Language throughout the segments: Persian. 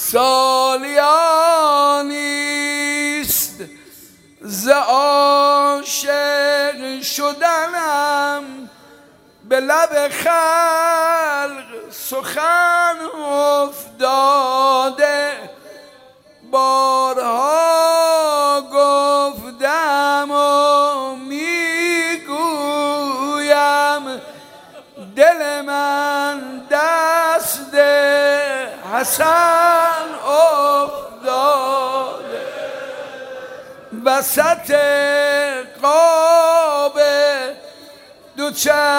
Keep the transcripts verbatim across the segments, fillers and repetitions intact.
سالیانیست ز عاشق شدنم به لب خلق سخن افتاده بارها گفتم و میگویم دل من دست حسن افتاده وسط قاب دو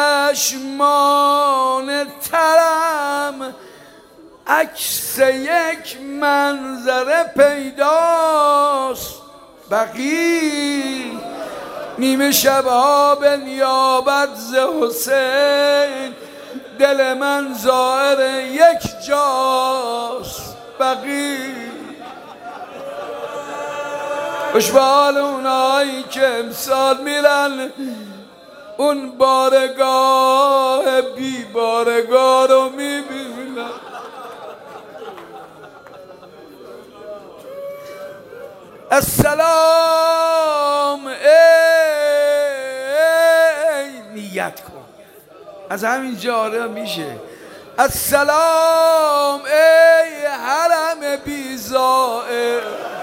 چشمان ترم عکس یک منظره پیداست بقی نیمه شبها به نیابت ز حسین دل من ظاهر یک جاست بقی خوش به حال اونایی که امسال میرن اون بارگاه بی بارگاه رو میبینن. السلام ای نیت کن از همین جاره میشه. السلام ای حرم بیزائر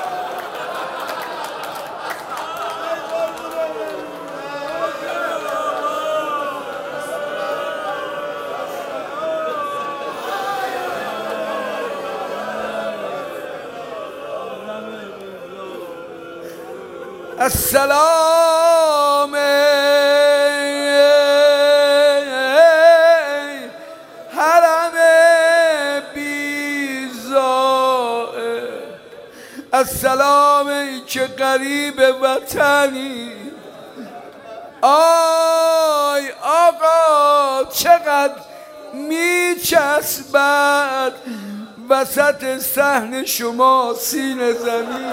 السلام ای حرم بیزائر السلام ای که غریب وطنی آی آقا چقدر میچسبد وسط صحن شما سینه زمین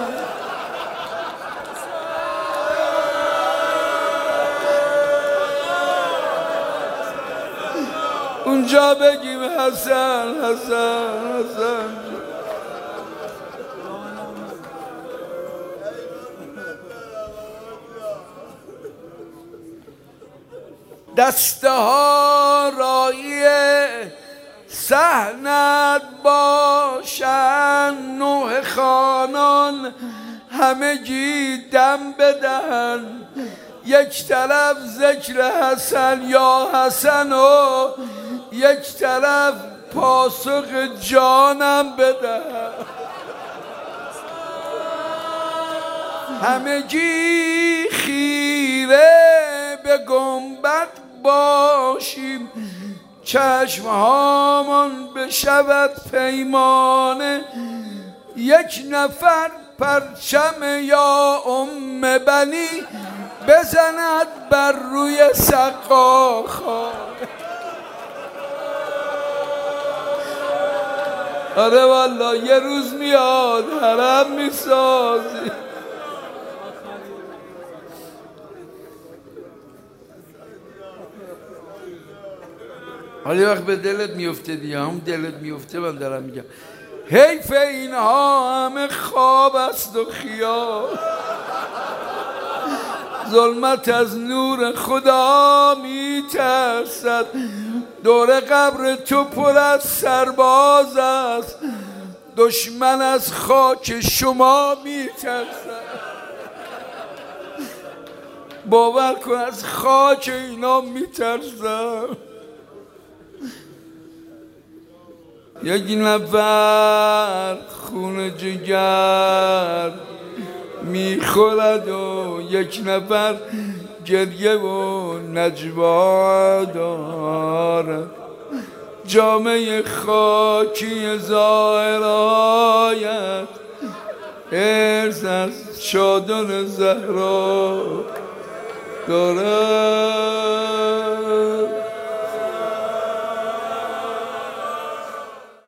اونجا بگیم حسن حسن حسن دسته ها رایی صحنت باشن نوح خانان همگی دم بدهن یک طرف ذکر حسن یا حسن و یک طرف پاسخ جانم بدهن همگی خیره به گنبد باشیم چشم هامان بشود پیمانه یک نفر پرچم یا ام بنی بزند بر روی سقاخانه. آره والله یه روز میاد حرم میسازی. حالا وقت به دلت میفته دیگه هم دلت میفته من دارم میگم حیف اینها همه خواب است و خیال ظلمت از نور خدا میترسد دور قبر تو پر از سرباز است دشمن از خاک شما میترسد باور کن از خاک اینا میترسم. یک نفر خون جگر میخورد و یک نفر گریه و نجوا دارد جامعه خاکی ظاهرایت ارث از چادر زهرا دارد.